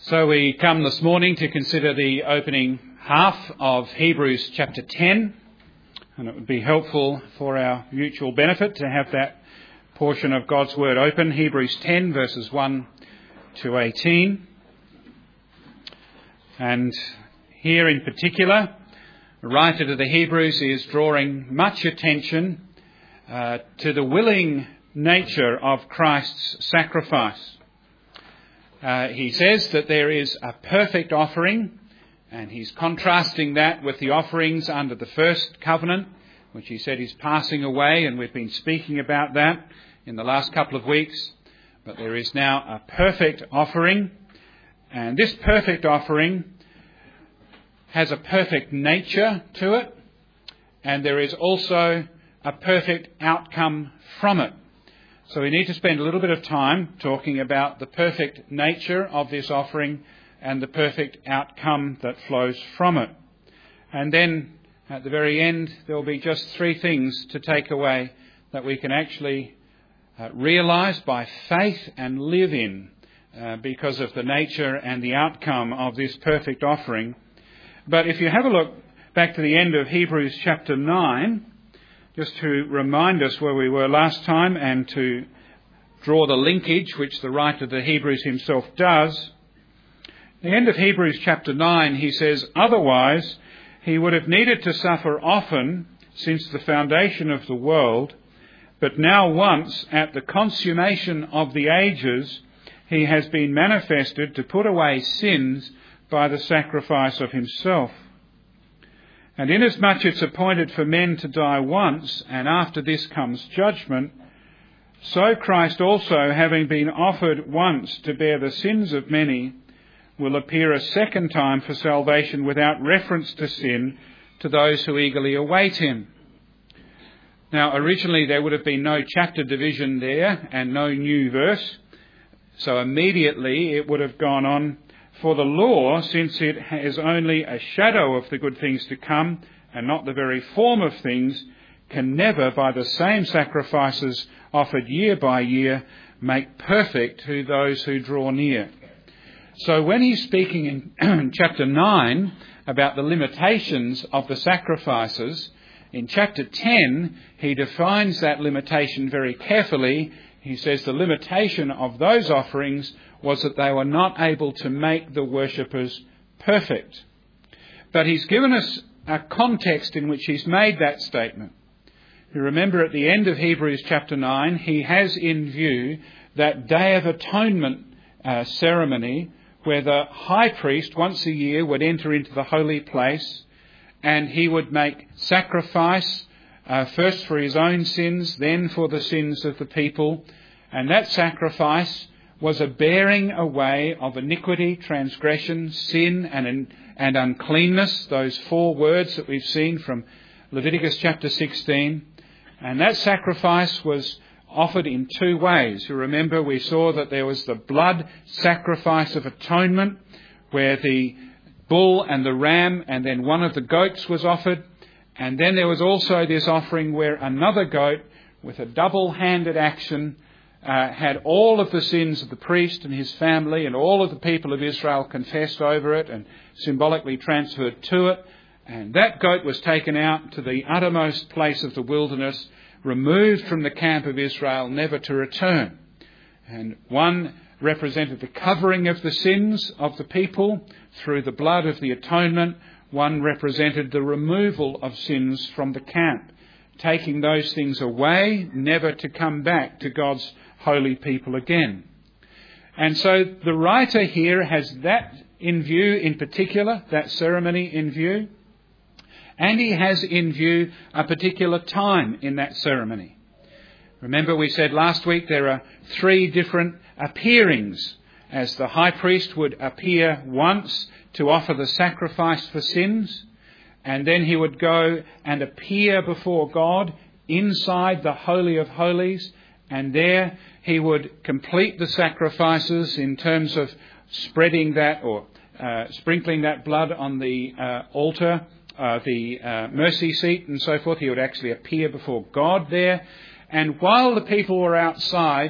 So we come this morning to consider the opening half of Hebrews chapter 10, and it would be helpful for our mutual benefit to have that portion of God's Word open, Hebrews 10 verses 1 to 18. And here in particular, the writer to the Hebrews is drawing much attention to the willing nature of Christ's sacrifice. He says that there is a perfect offering, and he's contrasting that with the offerings under the first covenant, which he said is passing away, and we've been speaking about that in the last couple of weeks. But there is now a perfect offering, and this perfect offering has a perfect nature to it, and there is also a perfect outcome from it. So we need to spend a little bit of time talking about the perfect nature of this offering and the perfect outcome that flows from it. And then at the very end, there will be just three things to take away that we can actually realise by faith and live in because of the nature and the outcome of this perfect offering. But if you have a look back to the end of Hebrews chapter 9, just to remind us where we were last time and to draw the linkage which the writer of the Hebrews himself does. At the end of Hebrews chapter 9, he says, "Otherwise, he would have needed to suffer often since the foundation of the world, but now once at the consummation of the ages, he has been manifested to put away sins by the sacrifice of himself. And inasmuch it's appointed for men to die once, and after this comes judgment, so Christ also, having been offered once to bear the sins of many, will appear a second time for salvation without reference to sin to those who eagerly await him." Now, originally there would have been no chapter division there and no new verse, so immediately it would have gone on, "For the law, since it is only a shadow of the good things to come, and not the very form of things, can never, by the same sacrifices offered year by year, make perfect to those who draw near." So when he's speaking in chapter 9 about the limitations of the sacrifices, in chapter 10 he defines that limitation very carefully. He says the limitation of those offerings was that they were not able to make the worshippers perfect. But he's given us a context in which he's made that statement. You remember at the end of Hebrews chapter 9, he has in view that Day of Atonement ceremony where the high priest once a year would enter into the holy place and he would make sacrifice first for his own sins, then for the sins of the people. And that sacrifice was a bearing away of iniquity, transgression, sin and uncleanness, those four words that we've seen from Leviticus chapter 16. And that sacrifice was offered in two ways. You remember we saw that there was the blood sacrifice of atonement, where the bull and the ram and then one of the goats was offered. And then there was also this offering where another goat with a double-handed action had all of the sins of the priest and his family and all of the people of Israel confessed over it and symbolically transferred to it. And that goat was taken out to the uttermost place of the wilderness, removed from the camp of Israel, never to return. And one represented the covering of the sins of the people through the blood of the atonement. One represented the removal of sins from the camp, taking those things away, never to come back to God's holy people again. And so the writer here has that in view in particular, that ceremony in view. And he has in view a particular time in that ceremony. Remember we said last week there are three different appearings, as the high priest would appear once to offer the sacrifice for sins, and then he would go and appear before God inside the Holy of Holies, and there he would complete the sacrifices in terms of spreading that or sprinkling that blood on the altar, the mercy seat and so forth. He would actually appear before God there. And while the people were outside,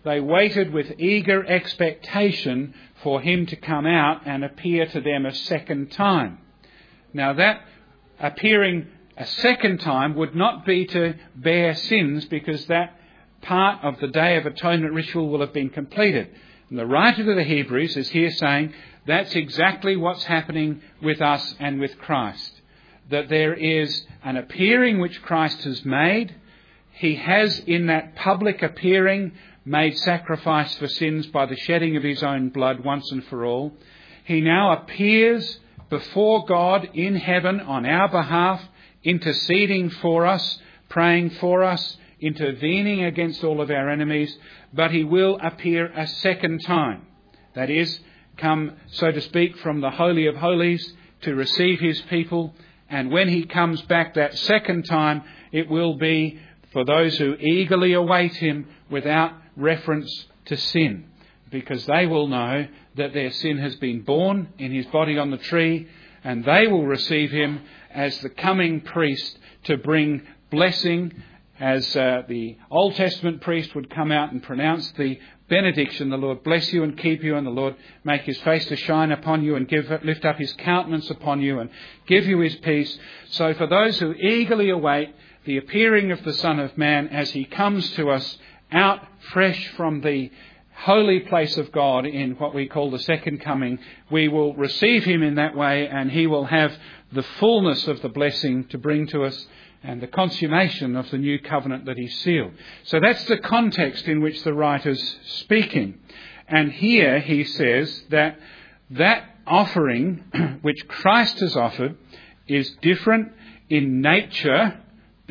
they waited with eager expectation for him to come out and appear to them a second time. Now that appearing a second time would not be to bear sins, because that part of the Day of Atonement ritual will have been completed. And the writer to the Hebrews is here saying that's exactly what's happening with us and with Christ. That there is an appearing which Christ has made. He has, in that public appearing, made sacrifice for sins by the shedding of his own blood once and for all. He now appears before God in heaven on our behalf, interceding for us, praying for us, intervening against all of our enemies, but he will appear a second time. That is, come, so to speak, from the Holy of Holies to receive his people. And when he comes back that second time, it will be for those who eagerly await him without reference to sin, because they will know that their sin has been borne in his body on the tree, and they will receive him as the coming priest to bring blessing, as the Old Testament priest would come out and pronounce the benediction, the Lord bless you and keep you, and the Lord make his face to shine upon you and lift up his countenance upon you and give you his peace. So for those who eagerly await the appearing of the Son of Man as he comes to us out fresh from the holy place of God in what we call the second coming, we will receive him in that way, and he will have the fullness of the blessing to bring to us and the consummation of the new covenant that he sealed. So that's the context in which the writer's speaking. And here he says that that offering which Christ has offered is different in nature,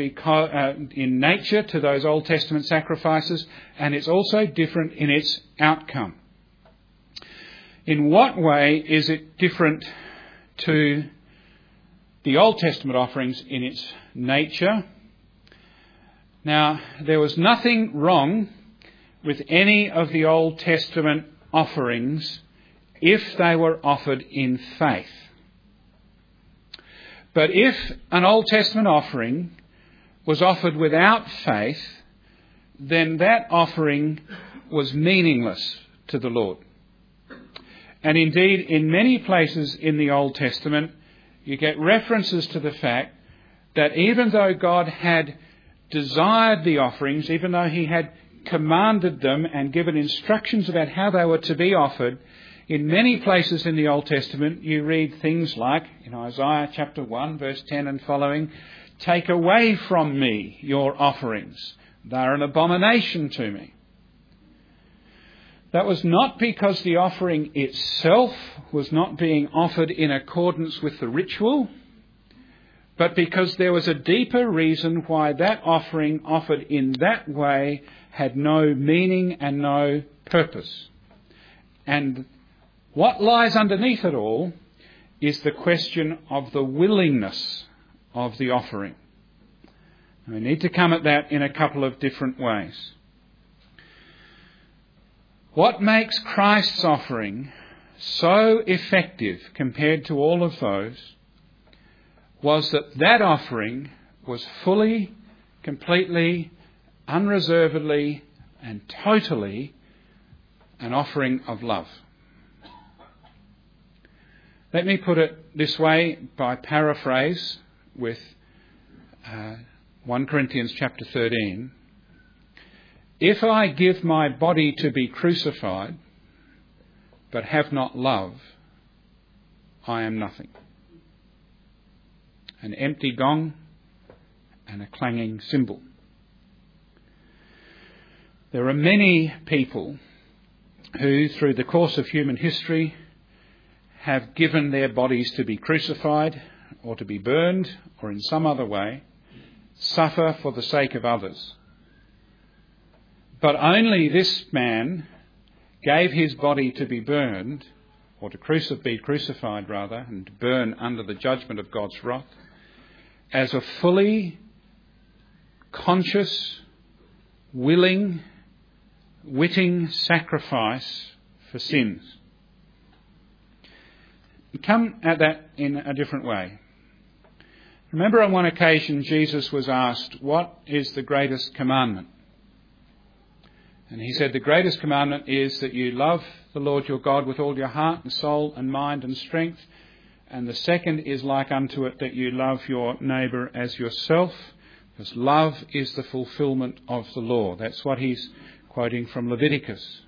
to those Old Testament sacrifices, and it's also different in its outcome. In what way is it different to the Old Testament offerings in its nature? Now, there was nothing wrong with any of the Old Testament offerings if they were offered in faith. But if an Old Testament offering was offered without faith, then that offering was meaningless to the Lord. And indeed, in many places in the Old Testament, you get references to the fact that even though God had desired the offerings, even though he had commanded them and given instructions about how they were to be offered, in many places in the Old Testament you read things like, in Isaiah chapter 1, verse 10 and following, "Take away from me your offerings. They are an abomination to me." That was not because the offering itself was not being offered in accordance with the ritual, but because there was a deeper reason why that offering offered in that way had no meaning and no purpose. And what lies underneath it all is the question of the willingness of the offering. And we need to come at that in a couple of different ways. What makes Christ's offering so effective compared to all of those was that offering was fully, completely, unreservedly and totally an offering of love. Let me put it this way by paraphrase with 1 Corinthians chapter 13. If I give my body to be crucified, but have not love, I am nothing. An empty gong and a clanging cymbal. There are many people who, through the course of human history, have given their bodies to be crucified or to be burned or in some other way suffer for the sake of others. But only this man gave his body to be burned, or to be crucified rather, and to burn under the judgment of God's wrath, as a fully conscious, willing, witting sacrifice for sins. Come at that in a different way. Remember, on one occasion Jesus was asked, "What is the greatest commandment?" And he said the greatest commandment is that you love the Lord your God with all your heart and soul and mind and strength. And the second is like unto it, that you love your neighbour as yourself, because love is the fulfilment of the law. That's what he's quoting from Leviticus.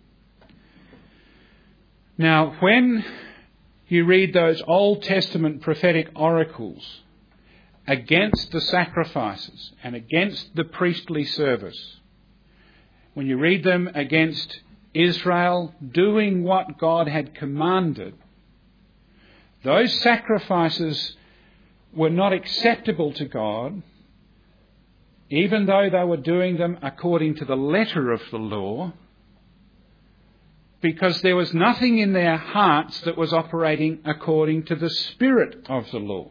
Now, when you read those Old Testament prophetic oracles against the sacrifices and against the priestly service, when you read them against Israel doing what God had commanded, those sacrifices were not acceptable to God, even though they were doing them according to the letter of the law, because there was nothing in their hearts that was operating according to the spirit of the law.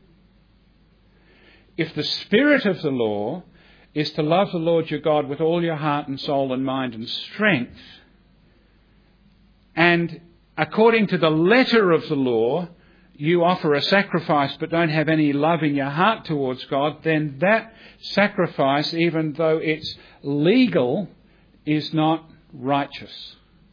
If the spirit of the law is to love the Lord your God with all your heart and soul and mind and strength, and according to the letter of the law, you offer a sacrifice but don't have any love in your heart towards God, then that sacrifice, even though it's legal, is not righteous.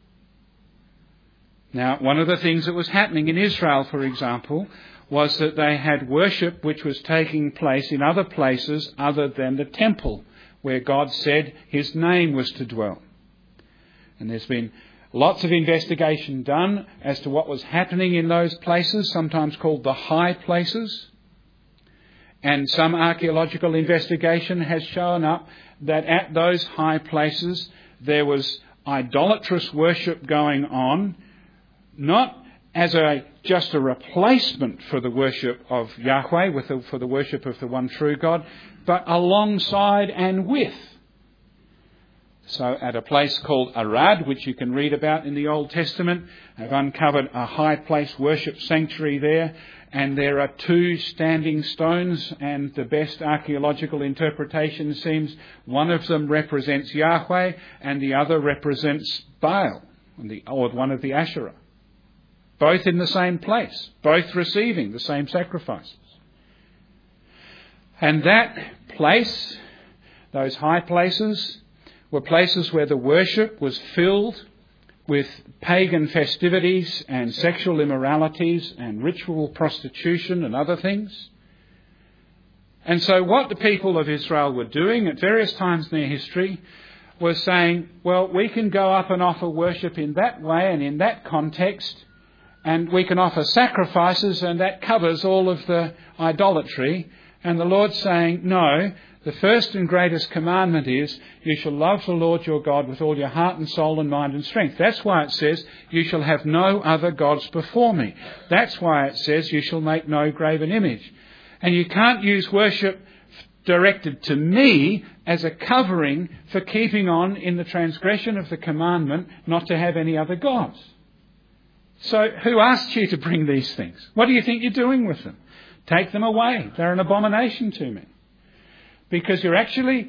Now, one of the things that was happening in Israel, for example, was that they had worship which was taking place in other places other than the temple, where God said his name was to dwell. And there's been lots of investigation done as to what was happening in those places, sometimes called the high places. And some archaeological investigation has shown up that at those high places there was idolatrous worship going on, not as just a replacement for the worship of Yahweh, for the worship of the one true God, but alongside and with. So at a place called Arad, which you can read about in the Old Testament, I've uncovered a high place worship sanctuary there, and there are 2 standing stones, and the best archaeological interpretation seems one of them represents Yahweh and the other represents Baal, or one of the Asherah. Both in the same place, both receiving the same sacrifices. And that place, those high places, were places where the worship was filled with pagan festivities and sexual immoralities and ritual prostitution and other things. And so what the people of Israel were doing at various times in their history was saying, well, we can go up and offer worship in that way and in that context, and we can offer sacrifices, and that covers all of the idolatry. And the Lord's saying, no, the first and greatest commandment is, you shall love the Lord your God with all your heart and soul and mind and strength. That's why it says, you shall have no other gods before me. That's why it says, you shall make no graven image. And you can't use worship directed to me as a covering for keeping on in the transgression of the commandment not to have any other gods. So who asked you to bring these things? What do you think you're doing with them? Take them away. They're an abomination to me. Because you're actually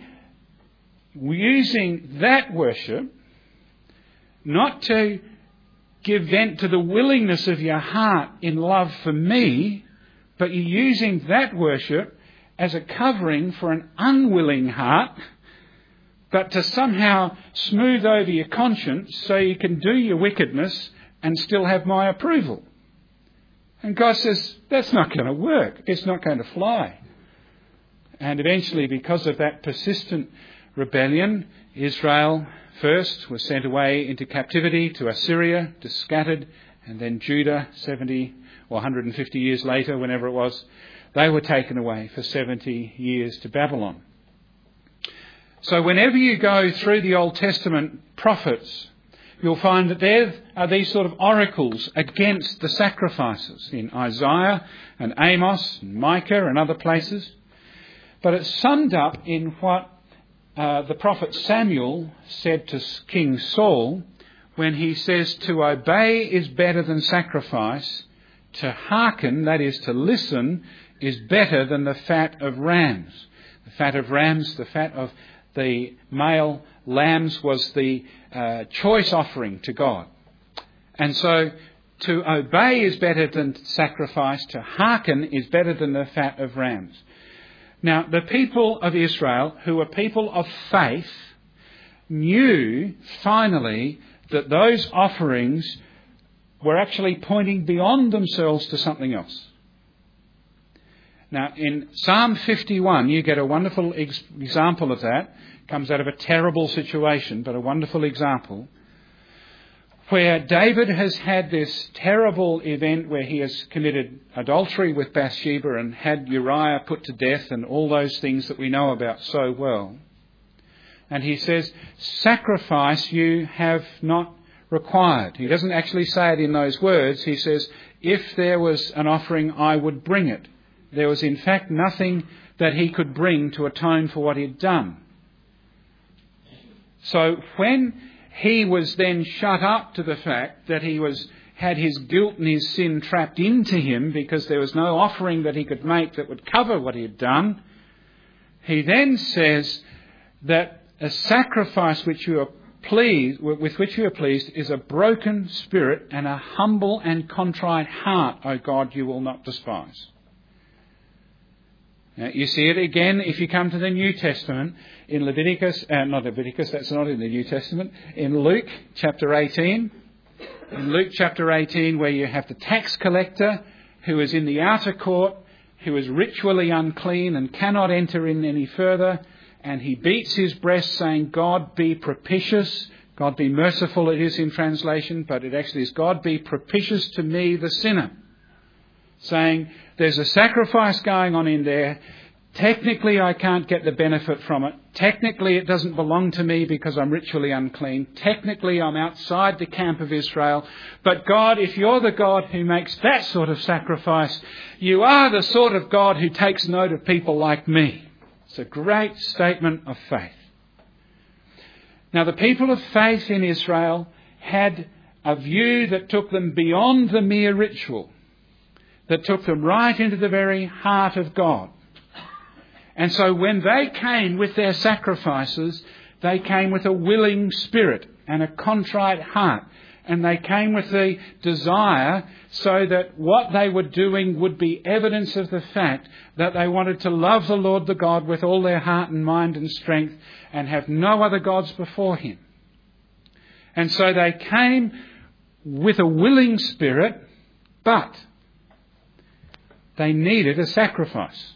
using that worship not to give vent to the willingness of your heart in love for me, but you're using that worship as a covering for an unwilling heart, but to somehow smooth over your conscience so you can do your wickedness and still have my approval. And God says, that's not going to work. It's not going to fly. And eventually, because of that persistent rebellion, Israel first was sent away into captivity to Assyria, to scattered, and then Judah, 70 or 150 years later, whenever it was, they were taken away for 70 years to Babylon. So whenever you go through the Old Testament prophets, you'll find that there are these sort of oracles against the sacrifices in Isaiah and Amos and Micah and other places. But it's summed up in what the prophet Samuel said to King Saul when he says, to obey is better than sacrifice, to hearken, that is to listen, is better than the fat of rams. The fat of rams, the fat of the male lambs was the choice offering to God. And so to obey is better than sacrifice, to hearken is better than the fat of rams. Now, the people of Israel, who were people of faith, knew finally that those offerings were actually pointing beyond themselves to something else. Now, in Psalm 51, you get a wonderful example of that. It comes out of a terrible situation, but a wonderful example, where David has had this terrible event where he has committed adultery with Bathsheba and had Uriah put to death and all those things that we know about so well. And he says, sacrifice you have not required. He doesn't actually say it in those words. He says, if there was an offering, I would bring it. There was in fact nothing that he could bring to atone for what he'd done. So when he was then shut up to the fact that he had his guilt and his sin trapped into him because there was no offering that he could make that would cover what he had done, he then says that a sacrifice with which you are pleased is a broken spirit and a humble and contrite heart, O God, you will not despise. Now, you see it again if you come to the New Testament in that's not in the New Testament, in Luke chapter 18. In Luke chapter 18, where you have the tax collector who is in the outer court, who is ritually unclean and cannot enter in any further, and he beats his breast saying, God be propitious, God be merciful it is in translation, but it actually is God be propitious to me the sinner. Saying, there's a sacrifice going on in there. Technically, I can't get the benefit from it. Technically, it doesn't belong to me because I'm ritually unclean. Technically, I'm outside the camp of Israel. But God, if you're the God who makes that sort of sacrifice, you are the sort of God who takes note of people like me. It's a great statement of faith. Now, the people of faith in Israel had a view that took them beyond the mere ritual, that took them right into the very heart of God. And so when they came with their sacrifices, they came with a willing spirit and a contrite heart. And they came with the desire so that what they were doing would be evidence of the fact that they wanted to love the Lord the God with all their heart and mind and strength and have no other gods before him. And so they came with a willing spirit, but they needed a sacrifice.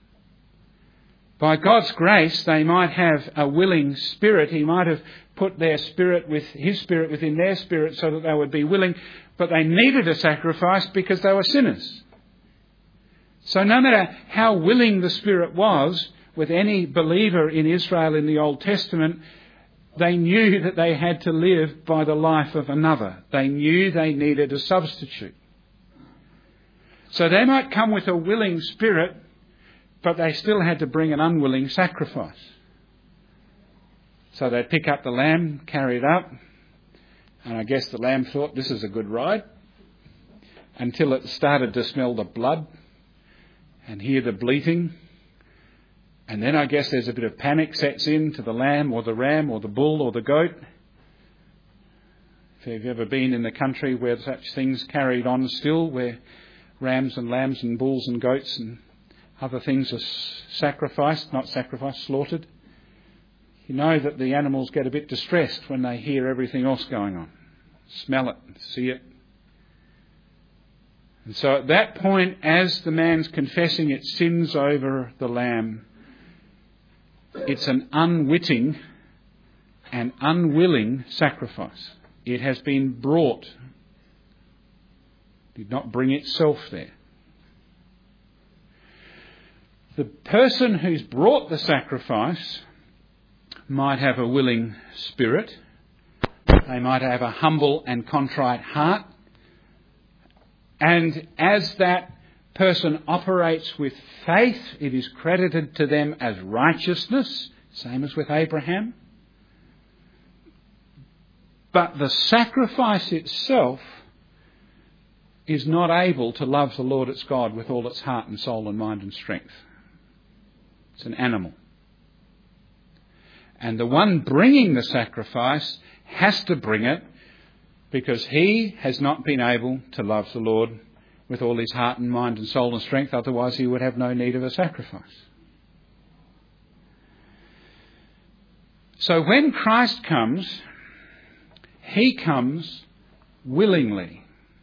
By God's grace, they might have a willing spirit. He might have put their spirit with his spirit within their spirit so that they would be willing, but they needed a sacrifice because they were sinners. So no matter how willing the Spirit was with any believer in Israel in the Old Testament, they knew that they had to live by the life of another. They knew they needed a substitute. So they might come with a willing spirit, but they still had to bring an unwilling sacrifice. So they'd pick up the lamb, carry it up, and I guess the lamb thought, this is a good ride, until it started to smell the blood and hear the bleating. And then I guess there's a bit of panic sets in to the lamb or the ram or the bull or the goat. If you've ever been in the country where such things carried on still, where rams and lambs and bulls and goats and other things are slaughtered, you know that the animals get a bit distressed when they hear everything else going on. Smell it, see it. And so at that point, as the man's confessing its sins over the lamb, it's an unwitting and unwilling sacrifice. It has been brought. It did not bring itself there. The person who's brought the sacrifice might have a willing spirit. They might have a humble and contrite heart. And as that person operates with faith, it is credited to them as righteousness, same as with Abraham. But the sacrifice itself is not able to love the Lord its God with all its heart and soul and mind and strength. It's an animal. And the one bringing the sacrifice has to bring it because he has not been able to love the Lord with all his heart and mind and soul and strength. Otherwise he would have no need of a sacrifice. So when Christ comes, he comes willingly.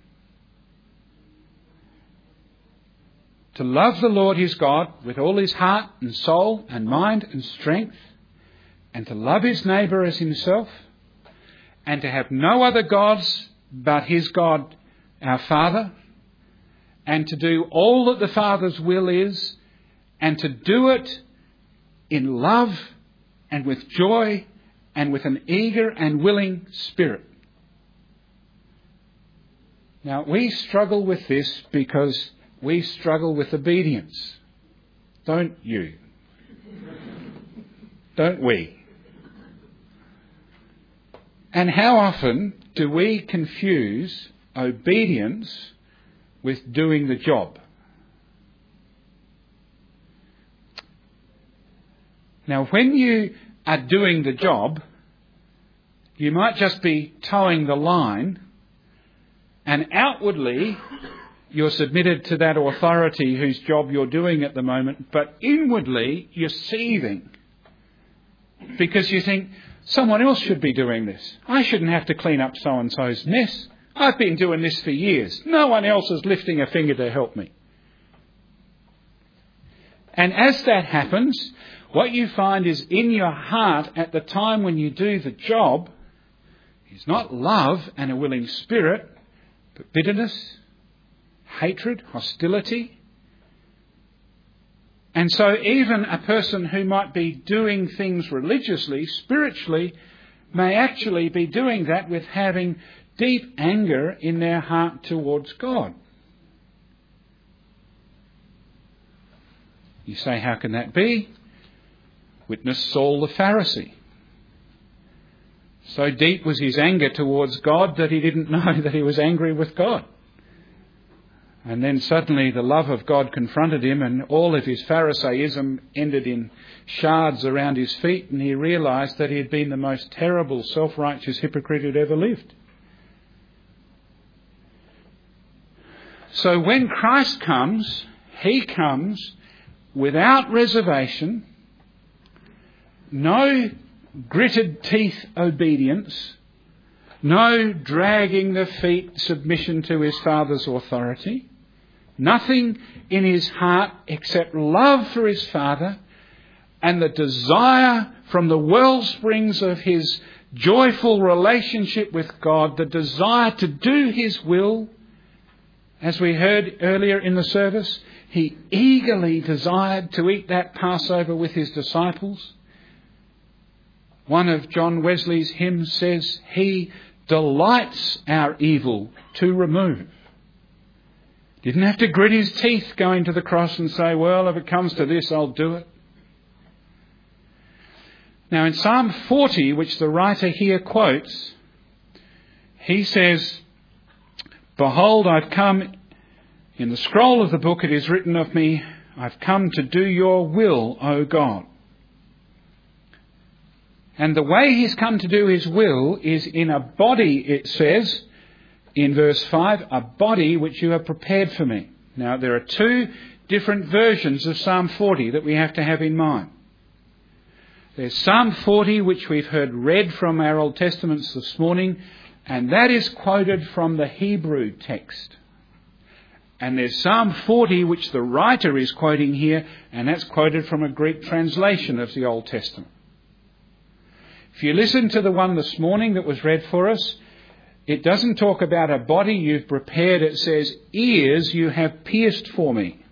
To love the Lord his God with all his heart and soul and mind and strength, and to love his neighbour as himself, and to have no other gods but his God, our Father, and to do all that the Father's will is, and to do it in love and with joy and with an eager and willing spirit. Now, we struggle with this because we struggle with obedience. Don't you? Don't we? And how often do we confuse obedience with doing the job? Now, when you are doing the job, you might just be towing the line, and outwardly you're submitted to that authority whose job you're doing at the moment, but inwardly you're seething because you think, someone else should be doing this. I shouldn't have to clean up so-and-so's mess. I've been doing this for years. No one else is lifting a finger to help me. And as that happens, what you find is in your heart at the time when you do the job is not love and a willing spirit, but bitterness, hatred, hostility. And so even a person who might be doing things religiously, spiritually, may actually be doing that with having deep anger in their heart towards God. You say, how can that be? Witness Saul the Pharisee. So deep was his anger towards God that he didn't know that he was angry with God. And then suddenly the love of God confronted him, and all of his Pharisaism ended in shards around his feet, and he realised that he had been the most terrible, self-righteous hypocrite who'd ever lived. So when Christ comes, he comes without reservation, no gritted teeth obedience, no dragging the feet submission to his Father's authority, nothing in his heart except love for his Father and the desire from the wellsprings of his joyful relationship with God, the desire to do his will. As we heard earlier in the service, he eagerly desired to eat that Passover with his disciples. One of John Wesley's hymns says, he delights our evil to remove. Didn't have to grit his teeth going to the cross and say, well, if it comes to this, I'll do it. Now in Psalm 40, which the writer here quotes, he says, behold, I've come, in the scroll of the book it is written of me, I've come to do your will, O God. And the way he's come to do his will is in a body, it says, in verse 5, a body which you have prepared for me. Now, there are two different versions of Psalm 40 that we have to have in mind. There's Psalm 40, which we've heard read from our Old Testaments this morning, and that is quoted from the Hebrew text. And there's Psalm 40, which the writer is quoting here, and that's quoted from a Greek translation of the Old Testament. If you listen to the one this morning that was read for us, it doesn't talk about a body you've prepared. It says, ears you have pierced for me.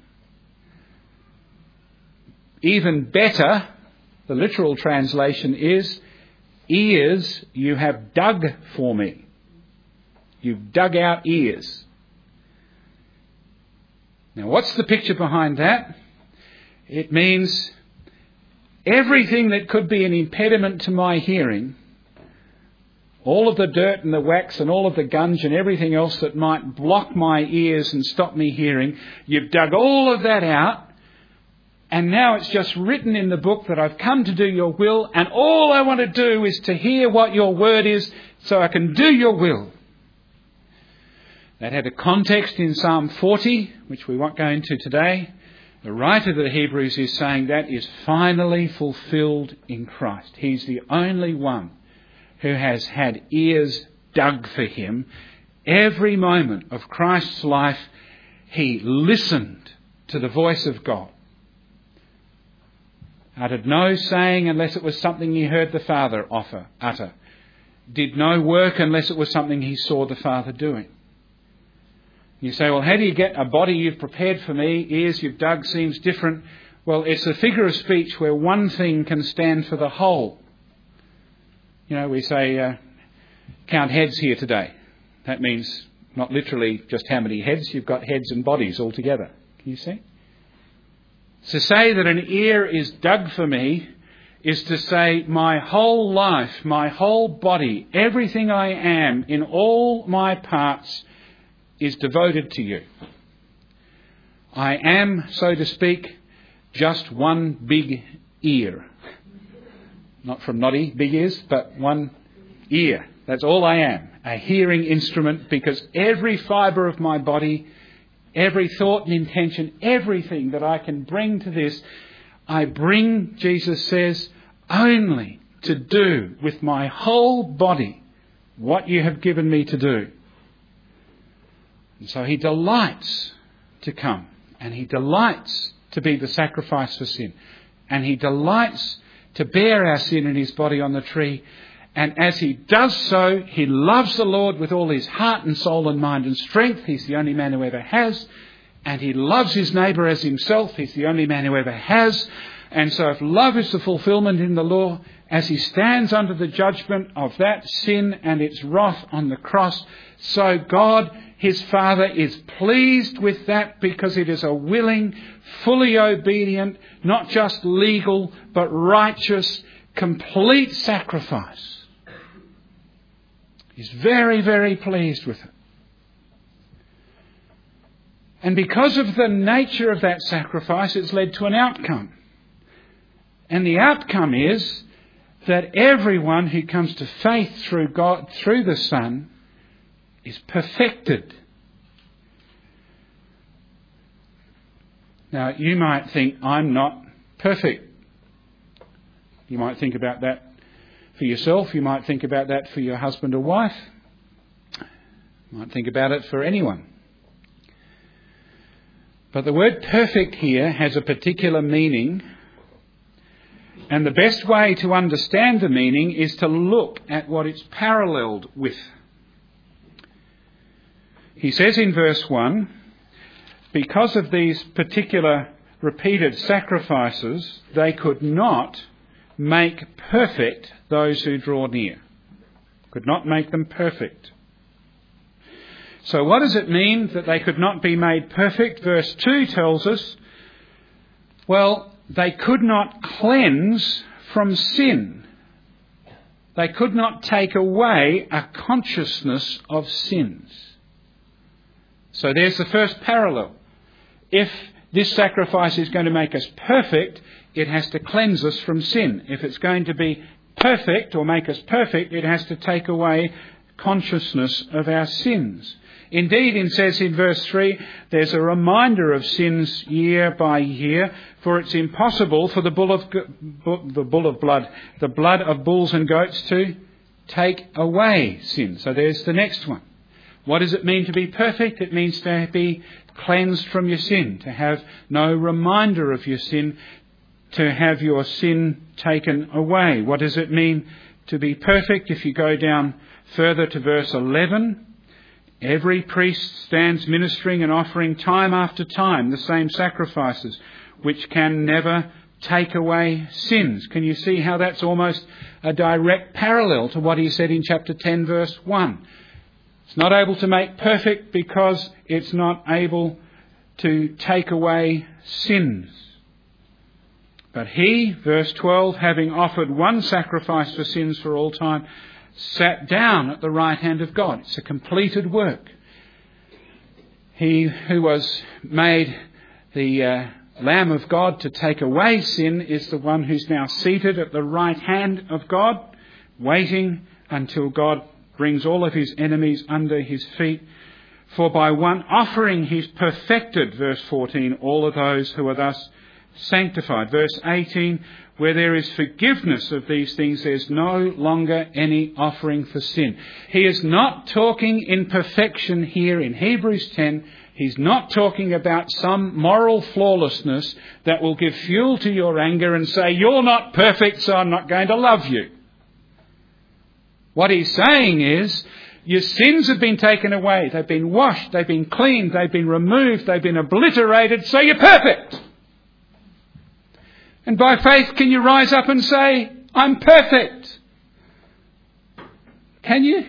Even better, the literal translation is, ears you have dug for me. You've dug out ears. Now, what's the picture behind that? It means everything that could be an impediment to my hearing, all of the dirt and the wax and all of the gunge and everything else that might block my ears and stop me hearing, you've dug all of that out, and now it's just written in the book that I've come to do your will, and all I want to do is to hear what your word is so I can do your will. That had a context in Psalm 40, which we won't go into today, The writer to the Hebrews is saying that is finally fulfilled in Christ. He's the only one who has had ears dug for him. Every moment of Christ's life, he listened to the voice of God. Uttered no saying unless it was something he heard the Father utter. Did no work unless it was something he saw the Father doing. You say, well, how do you get a body you've prepared for me, ears you've dug seems different? Well, it's a figure of speech where one thing can stand for the whole. You know, we say, count heads here today. That means not literally just how many heads, you've got heads and bodies all together. Can you see? To say that an ear is dug for me is to say my whole life, my whole body, everything I am in all my parts is devoted to you. I am, so to speak, just one big ear. Not from Noddy, big ears, but one ear. That's all I am. A hearing instrument, because every fibre of my body, every thought and intention, everything that I can bring to this, I bring, Jesus says, only to do with my whole body what you have given me to do. And so he delights to come, and he delights to be the sacrifice for sin, and he delights to bear our sin in his body on the tree. And as he does so, he loves the Lord with all his heart and soul and mind and strength. He's the only man who ever has. And he loves his neighbour as himself. He's the only man who ever has. And so if love is the fulfilment in the law, as he stands under the judgment of that sin and its wrath on the cross, so God, his Father, is pleased with that, because it is a willing, fully obedient, not just legal, but righteous, complete sacrifice. He's very, very pleased with it. And because of the nature of that sacrifice, it's led to an outcome. And the outcome is that everyone who comes to faith through God, through the Son, is perfected. Now, you might think, I'm not perfect. You might think about that for yourself. You might think about that for your husband or wife. You might think about it for anyone. But the word perfect here has a particular meaning. And the best way to understand the meaning is to look at what it's paralleled with. He says in verse 1, because of these particular repeated sacrifices, they could not make perfect those who draw near. Could not make them perfect. So what does it mean that they could not be made perfect? Verse 2 tells us, well, they could not cleanse from sin. They could not take away a consciousness of sins. So there's the first parallel. If this sacrifice is going to make us perfect, it has to cleanse us from sin. If it's going to be perfect or make us perfect, it has to take away consciousness of our sins. Indeed, it says in verse 3, there's a reminder of sins year by year, for it's impossible for the blood of bulls and goats to take away sin. So there's the next one. What does it mean to be perfect? It means to be cleansed from your sin, to have no reminder of your sin, to have your sin taken away. What does it mean to be perfect? If you go down further to verse 11, every priest stands ministering and offering time after time the same sacrifices, which can never take away sins. Can you see how that's almost a direct parallel to what he said in chapter 10, verse 1? It's not able to make perfect because it's not able to take away sins. But he, verse 12, having offered one sacrifice for sins for all time, sat down at the right hand of God. It's a completed work. He who was made the Lamb of God to take away sin is the one who's now seated at the right hand of God, waiting until God brings all of his enemies under his feet. For by one offering he's perfected, verse 14, all of those who are thus sanctified. Verse 18, where there is forgiveness of these things, there's no longer any offering for sin. He is not talking in perfection here in Hebrews 10. He's not talking about some moral flawlessness that will give fuel to your anger and say, you're not perfect, so I'm not going to love you. What he's saying is, your sins have been taken away. They've been washed. They've been cleaned. They've been removed. They've been obliterated. So you're perfect. And by faith, can you rise up and say, I'm perfect? Can you?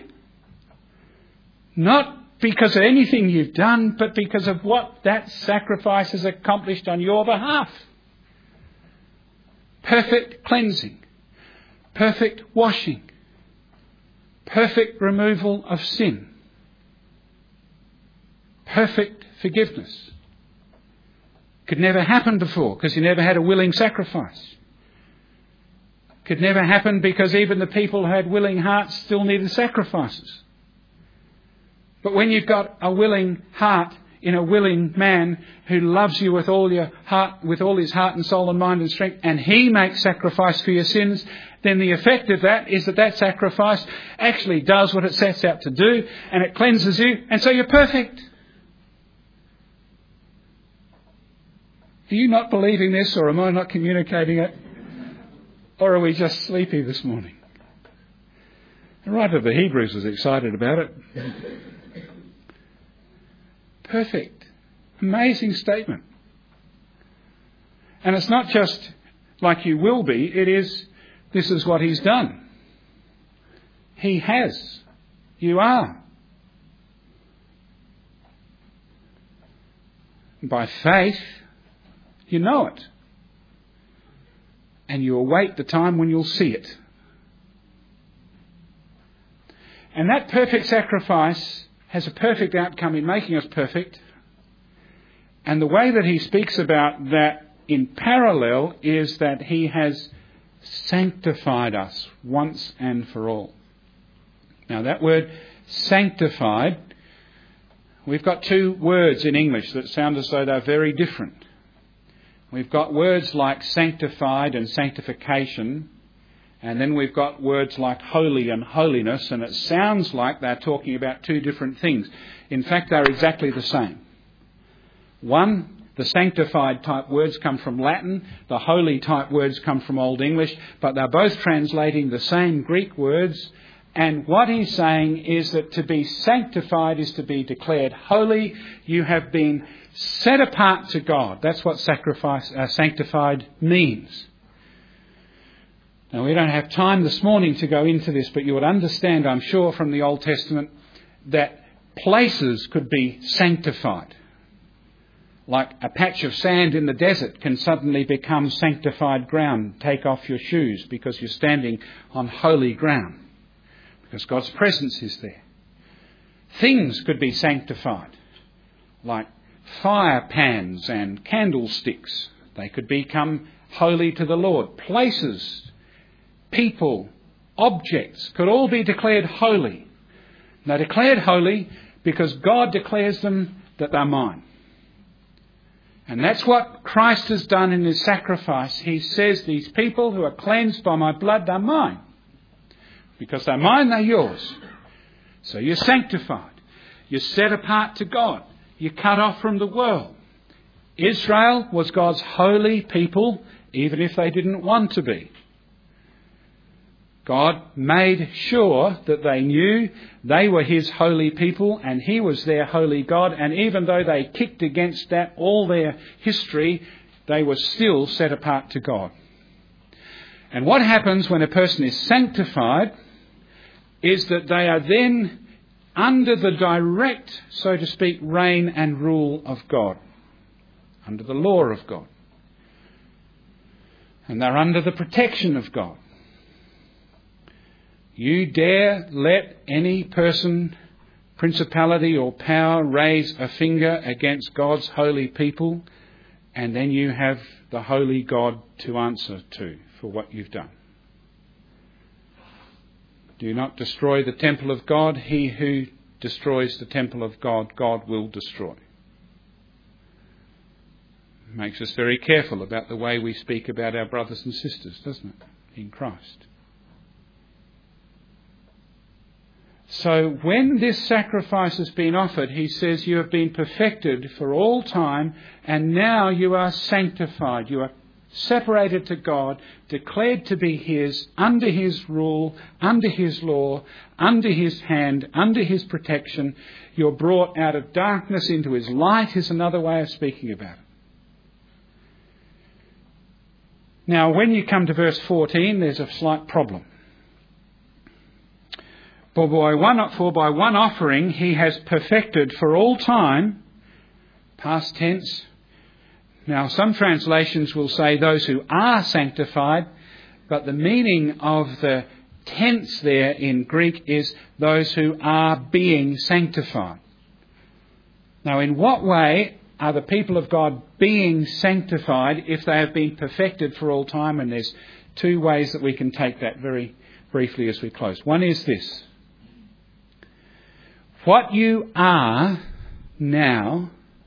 Not because of anything you've done, but because of what that sacrifice has accomplished on your behalf. Perfect cleansing. Perfect washing. Perfect removal of sin. Perfect forgiveness. Could never happen before because you never had a willing sacrifice. Could never happen because even the people who had willing hearts still needed sacrifices. But when you've got a willing heart in a willing man who loves you with all your heart, with all his heart and soul and mind and strength, and he makes sacrifice for your sins, then the effect of that is that sacrifice actually does what it sets out to do, and it cleanses you, and so you're perfect. Are you not believing this, or am I not communicating it? Or are we just sleepy this morning? The writer of the Hebrews was excited about it. Perfect. Amazing statement. And it's not just like you will be, it is, this is what he's done. He has. You are. By faith, you know it. And you await the time when you'll see it. And that perfect sacrifice has a perfect outcome in making us perfect. And the way that he speaks about that in parallel is that he has sanctified us once and for all. Now that word sanctified, we've got two words in English that sound as though they're very different. We've got words like sanctified and sanctification, and then we've got words like holy and holiness, and it sounds like they're talking about two different things. In fact, they're exactly the same. One, the sanctified type words come from Latin, the holy type words come from Old English, but they're both translating the same Greek words. And what he's saying is that to be sanctified is to be declared holy. You have been set apart to God. That's what sanctified means. Now, we don't have time this morning to go into this, but you would understand, I'm sure, from the Old Testament that places could be sanctified. Like a patch of sand in the desert can suddenly become sanctified ground. Take off your shoes because you're standing on holy ground, because God's presence is there. Things could be sanctified, like fire pans and candlesticks. They could become holy to the Lord. Places, people, objects could all be declared holy. They're declared holy because God declares them that they're mine. And that's what Christ has done in his sacrifice. He says, these people who are cleansed by my blood, they're mine. Because they're mine, they're yours. So you're sanctified. You're set apart to God. You're cut off from the world. Israel was God's holy people, even if they didn't want to be. God made sure that they knew they were his holy people and he was their holy God. And even though they kicked against that all their history, they were still set apart to God. And what happens when a person is sanctified is that they are then under the direct, so to speak, reign and rule of God, under the law of God. And they're under the protection of God. You dare let any person, principality or power raise a finger against God's holy people, and then you have the holy God to answer to for what you've done. Do not destroy the temple of God. He who destroys the temple of God, God will destroy. Makes us very careful about the way we speak about our brothers and sisters, doesn't it, in Christ? So when this sacrifice has been offered, he says, you have been perfected for all time, and now you are sanctified. You are separated to God, declared to be his, under his rule, under his law, under his hand, under his protection. You're brought out of darkness into his light is another way of speaking about it. Now, when you come to verse 14, there's a slight problem. For by one offering he has perfected for all time, past tense. Now, some translations will say those who are sanctified, but the meaning of the tense there in Greek is those who are being sanctified. Now, in what way are the people of God being sanctified if they have been perfected for all time? And there's two ways that we can take that very briefly as we close. One is this. What you are now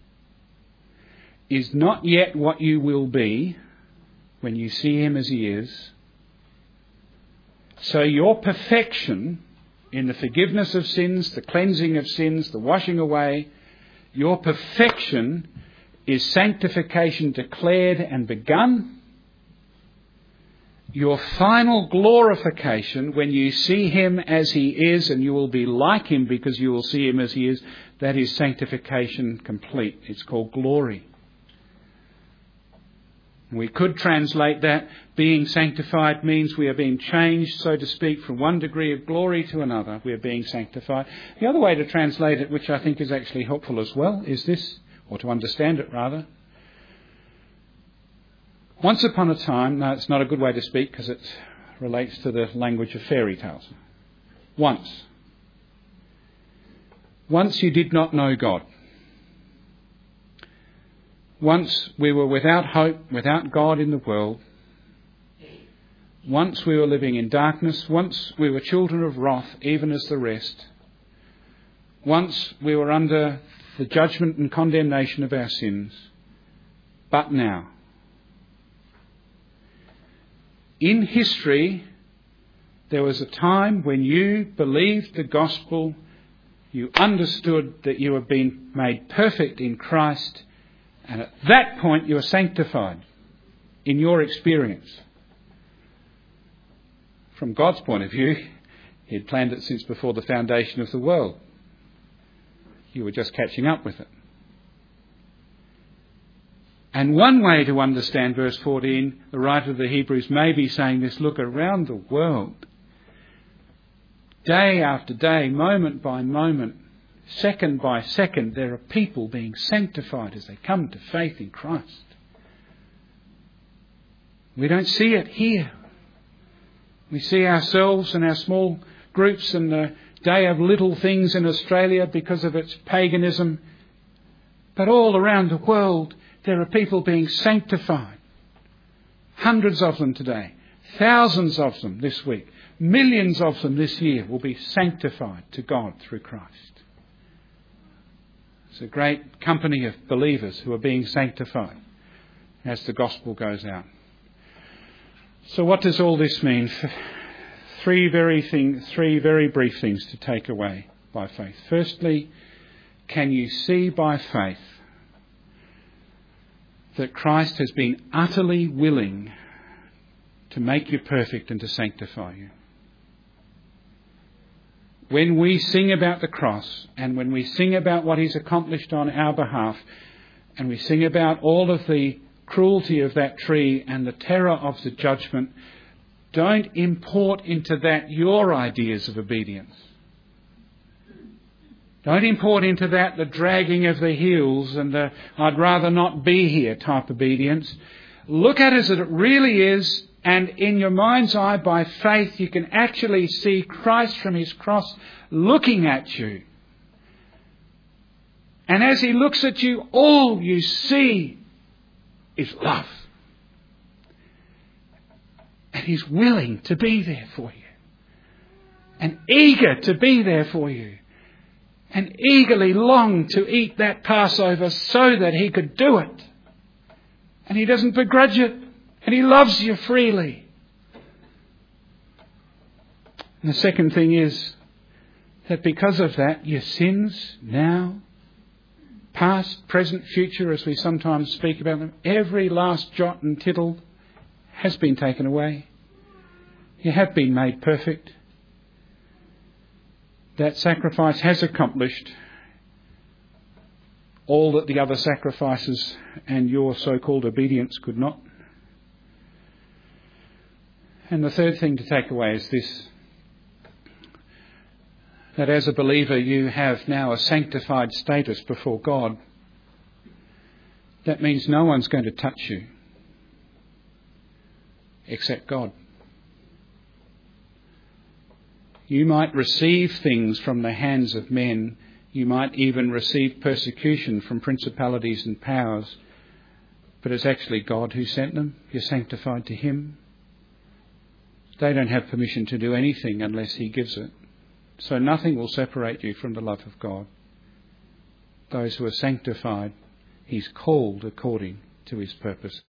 is not yet what you will be when you see him as he is. So your perfection in the forgiveness of sins, the cleansing of sins, the washing away, your perfection is sanctification declared and begun. Your final glorification, when you see him as he is, and you will be like him because you will see him as he is, that is sanctification complete. It's called glory. We could translate that being sanctified means we are being changed, so to speak, from one degree of glory to another. We are being sanctified. The other way to translate it, which I think is actually helpful as well, is this, or to understand it rather. Once upon a time, no, it's not a good way to speak because it relates to the language of fairy tales. Once you did not know God. Once we were without hope, without God in the world. Once we were living in darkness. Once we were children of wrath, even as the rest. Once we were under the judgment and condemnation of our sins. But now, in history, there was a time when you believed the gospel, you understood that you have been made perfect in Christ, and at that point you are sanctified in your experience. From God's point of view, he had planned it since before the foundation of the world. You were just catching up with it. And one way to understand verse 14, the writer of the Hebrews may be saying this, look, around the world, day after day, moment by moment, second by second, there are people being sanctified as they come to faith in Christ. We don't see it here. We see ourselves and our small groups and the day of little things in Australia because of its paganism. But all around the world, there are people being sanctified. Hundreds of them today. Thousands of them this week. Millions of them this year will be sanctified to God through Christ. It's a great company of believers who are being sanctified as the gospel goes out. So what does all this mean? Three very brief things to take away by faith. Firstly, can you see by faith that Christ has been utterly willing to make you perfect and to sanctify you? When we sing about the cross and when we sing about what he's accomplished on our behalf and we sing about all of the cruelty of that tree and the terror of the judgment, don't import into that your ideas of obedience. Don't import into that the dragging of the heels and the I'd rather not be here type obedience. Look at it as it really is, and in your mind's eye, by faith, you can actually see Christ from his cross looking at you. And as he looks at you, all you see is love. And he's willing to be there for you. And eager to be there for you. and eagerly longed to eat that Passover so that he could do it. And he doesn't begrudge it, and he loves you freely. And the second thing is that because of that, your sins now, past, present, future, as we sometimes speak about them, every last jot and tittle has been taken away. You have been made perfect. That sacrifice has accomplished all that the other sacrifices and your so-called obedience could not. And the third thing to take away is this, that as a believer you have now a sanctified status before God. That means no one's going to touch you except God. You might receive things from the hands of men. You might even receive persecution from principalities and powers. But it's actually God who sent them. You're sanctified to Him. They don't have permission to do anything unless He gives it. So nothing will separate you from the love of God. Those who are sanctified, He's called according to His purpose.